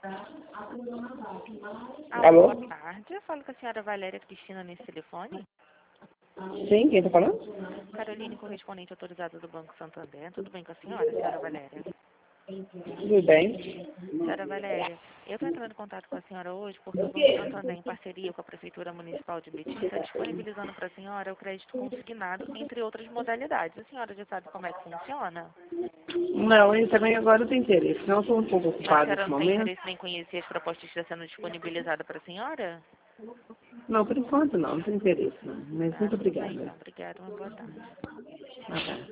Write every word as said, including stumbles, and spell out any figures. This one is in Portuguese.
Alô? Boa tarde. Eu falo com a senhora Valéria Cristina nesse telefone. Sim, quem tá falando? Caroline, correspondente autorizada do Banco Santander. Tudo bem com a senhora, senhora Valéria? Tudo bem? Senhora Valéria, eu estou entrando em contato com a senhora hoje porque o Banco Santander, em parceria com a Prefeitura Municipal de Betim, está disponibilizando para a senhora o crédito consignado, entre outras modalidades. A senhora já sabe como é que funciona? Não, eu também agora não tenho interesse. Não, estou um pouco Mas a ocupada senhora nesse não tem momento. interesse nem conhecer as propostas que estão sendo disponibilizadas para a senhora? Não, por enquanto não, não tenho interesse não. Mas Ah, muito tudo bem obrigada. então. Obrigada, uma boa tarde. Tá bom.